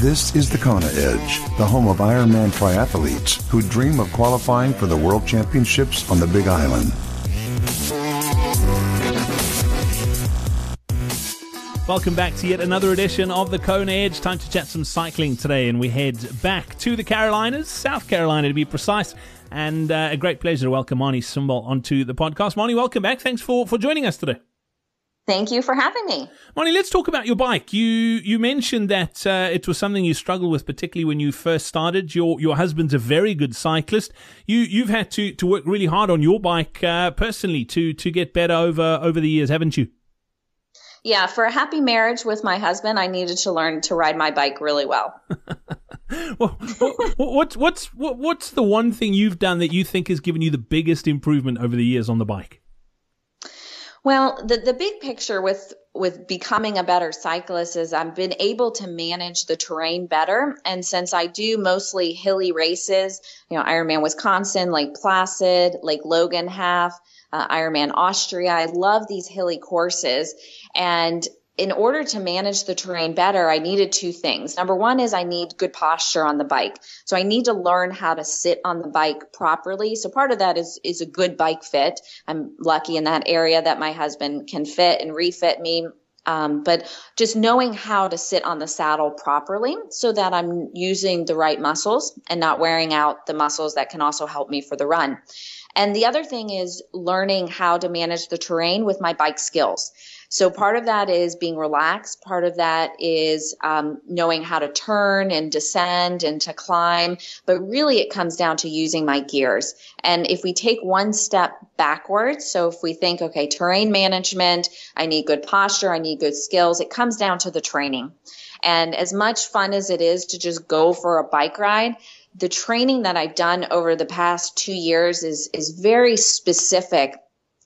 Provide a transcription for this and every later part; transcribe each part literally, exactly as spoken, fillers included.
This is the Kona Edge, the home of Ironman triathletes who dream of qualifying for the World Championships on the Big Island. Welcome back to yet another edition of the Kona Edge. Time to chat some cycling today, and we head back to the Carolinas, South Carolina to be precise. And uh, a great pleasure to welcome Marnie Simbal onto the podcast. Marnie, welcome back. Thanks for, for joining us today. Thank you for having me. Marnie, let's talk about your bike. You you mentioned that uh, it was something you struggled with, particularly when you first started. Your your husband's a very good cyclist. You you've had to, to work really hard on your bike uh, personally to to get better over over the years, haven't you? Yeah, for a happy marriage with my husband, I needed to learn to ride my bike really well. well what's what's what's the one thing you've done that you think has given you the biggest improvement over the years on the bike? Well, the, the big picture with, with becoming a better cyclist is I've been able to manage the terrain better. And since I do mostly hilly races, you know, Ironman Wisconsin, Lake Placid, Lake Logan half, uh, Ironman Austria, I love these hilly courses. And in order to manage the terrain better, I needed two things. Number one is I need good posture on the bike. So I need to learn how to sit on the bike properly. So part of that is, is a good bike fit. I'm lucky in that area that my husband can fit and refit me. Um, but just knowing how to sit on the saddle properly so that I'm using the right muscles and not wearing out the muscles that can also help me for the run. And the other thing is learning how to manage the terrain with my bike skills. So part of that is being relaxed. Part of that is um, knowing how to turn and descend and to climb. But really it comes down to using my gears. And if we take one step backwards, so if we think, okay, terrain management, I need good posture, I need good skills, it comes down to the training. And as much fun as it is to just go for a bike ride, the training that I've done over the past two years is, is very specific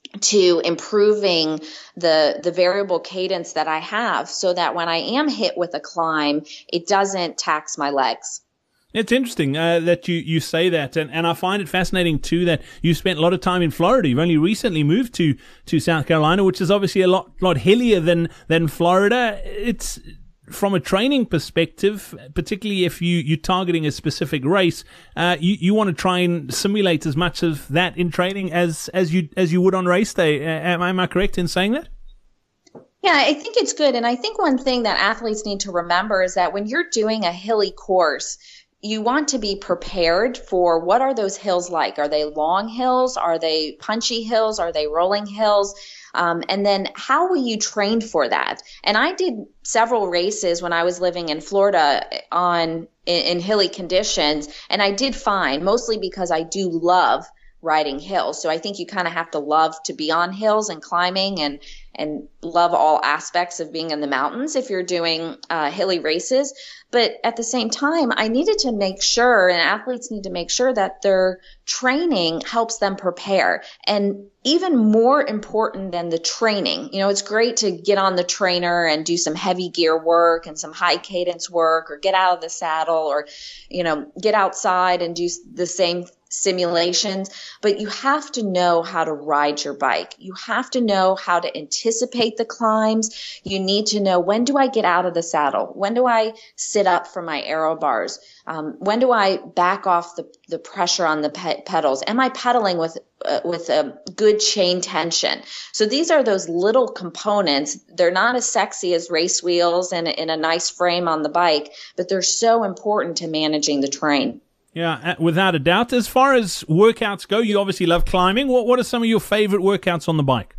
to improving the the variable cadence that I have so that when I am hit with a climb, it doesn't tax my legs. It's interesting uh, that you, you say that, and, and I find it fascinating too that you spent a lot of time in Florida. You've only recently moved to, to South Carolina, which is obviously a lot lot hillier than, than Florida. It's from a training perspective, particularly if you, you're targeting a specific race, uh, you, you want to try and simulate as much of that in training as, as you as you would on race day. Uh, am, am I correct in saying that? Yeah, I think it's good. And I think one thing that athletes need to remember is that when you're doing a hilly course, you want to be prepared for what are those hills like? Are they long hills? Are they punchy hills? Are they rolling hills? Um, and then how will you train for that? And I did several races when I was living in Florida on in, in hilly conditions, and I did fine, mostly because I do love riding hills. So I think you kind of have to love to be on hills and climbing and and love all aspects of being in the mountains if you're doing uh, hilly races. But at the same time, I needed to make sure, and athletes need to make sure that their training helps them prepare. And even more important than the training, you know, it's great to get on the trainer and do some heavy gear work and some high cadence work, or get out of the saddle, or, you know, get outside and do the same simulations, but you have to know how to ride your bike. You have to know how to anticipate the climbs. You need to know, when do I get out of the saddle? When do I sit up for my aero bars? Um, when do I back off the, the pressure on the pe- pedals? Am I pedaling with uh, with a good chain tension? So these are those little components. They're not as sexy as race wheels and in a nice frame on the bike, but they're so important to managing the terrain. Yeah, without a doubt. As far as workouts go, you obviously love climbing. What What are some of your favorite workouts on the bike?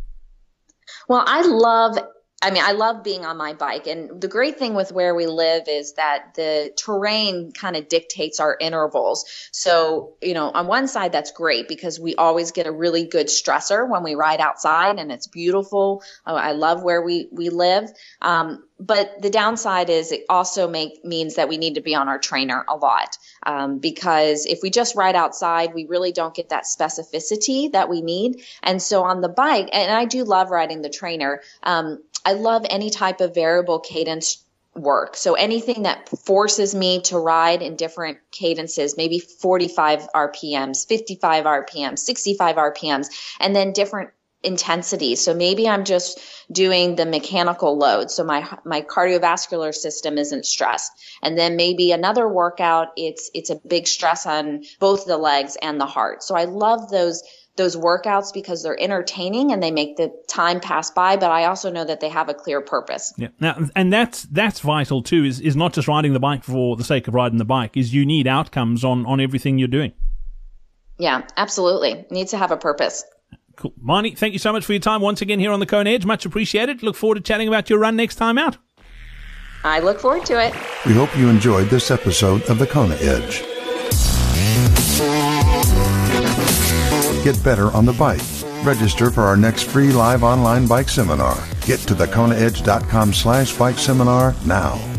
Well, I love, I mean, I love being on my bike. And the great thing with where we live is that the terrain kind of dictates our intervals. So, you know, on one side, that's great because we always get a really good stressor when we ride outside, and it's beautiful. Oh, I love where we, we live. Um, But the downside is it also make, means that we need to be on our trainer a lot, um, because if we just ride outside, we really don't get that specificity that we need. And so on the bike, and I do love riding the trainer, um, I love any type of variable cadence work. So anything that forces me to ride in different cadences, maybe forty-five R P Ms, fifty-five R P Ms, sixty-five R P Ms, and then different intensity. So maybe I'm just doing the mechanical load. So my, my cardiovascular system isn't stressed. And then maybe another workout, it's, it's a big stress on both the legs and the heart. So I love those, those workouts because they're entertaining and they make the time pass by, but I also know that they have a clear purpose. Yeah. Now, and that's, that's vital too, is, is not just riding the bike for the sake of riding the bike, is you need outcomes on, on everything you're doing. Yeah, absolutely. It needs to have a purpose. Cool. Marnie, thank you so much for your time once again here on the Kona Edge. Much appreciated. Look forward to chatting about your run next time out. I look forward to it. We hope you enjoyed this episode of the Kona Edge. Get better on the bike. Register for our next free live online bike seminar. Get to the kona edge dot com slash bike seminar now.